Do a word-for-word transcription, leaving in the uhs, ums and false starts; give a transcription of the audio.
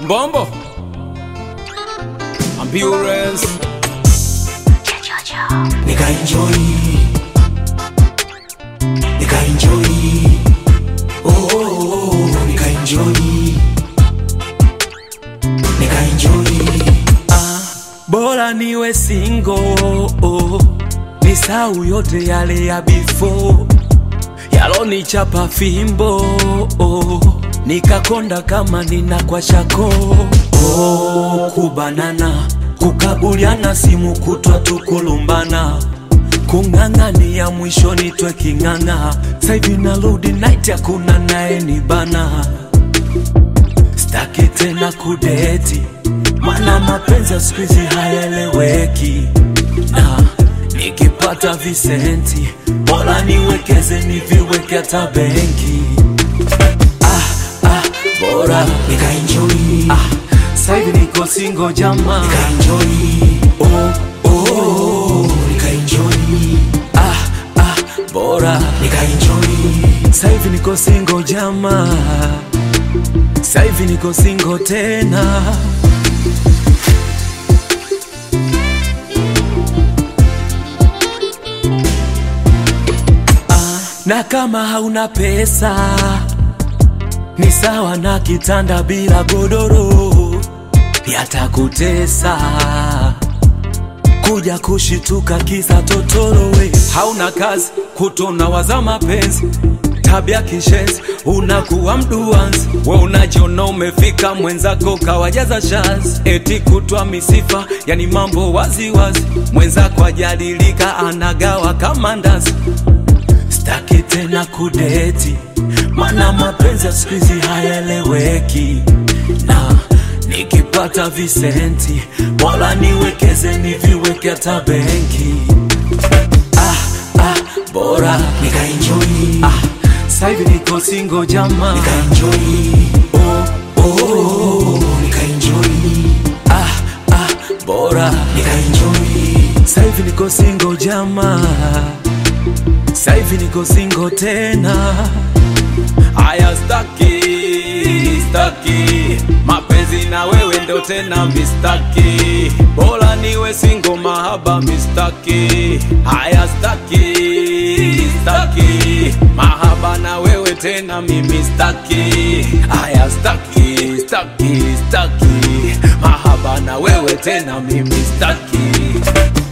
Bombo Ambulance Nika enjoy Nika enjoy Oh, oh, oh, nika enjoy Nika enjoy Ah, bora niwe single oh, nisahau yote yale ya before Yaloni chapa fimbo oh, nikakonda kama nina kwa shako oh, kubanana kukabuliana simu kutwa tukulumbana kungangani ya mwisho nitwe kinganga saivi na load night ya kuna nae ni bana staki tena kudeti mana mapenzi ya squeezy hayeleweki na nikipata visenti bora niwekeze niviweke hata benki ah ah bora Nika enjoy ah saivi niko single jama Nika enjoy oh oh, Oh, nika enjoy ah ah bora Nika enjoy saivi niko single jama saivi niko single tena ah, na kama hauna pesa ni sawa na kitanda bila godoro yatakutesa kuja kushituka kisa totorowe hauna kazi kutona waza mapenzi tabia kishenzi unakuwa mduanzi we unajiona umefika mwenzako kawajaza shazi eti kutwa misifa yani mambo wazi wazi mwenzako ajadilika anagawa kama ndazi staki tena kudeti mana mapenzi ya squeezy hayeleweki na nikipata visenti bora niwekeze niviweke hata benki ah ah bora Nika enjoy ah saivi niko single jama Nika enjoy oh Oh, oh, oh, nika enjoy ah ah bora Nika enjoy saivi niko single jama saivi niko single tena Aya staki, staki mapenzi na wewe ndo tena mistaki bora niwe single mahaba mistaki Aya staki, staki mahaba na wewe tena mimi staki Aya staki, staki, staki mahaba na wewe tena mimi staki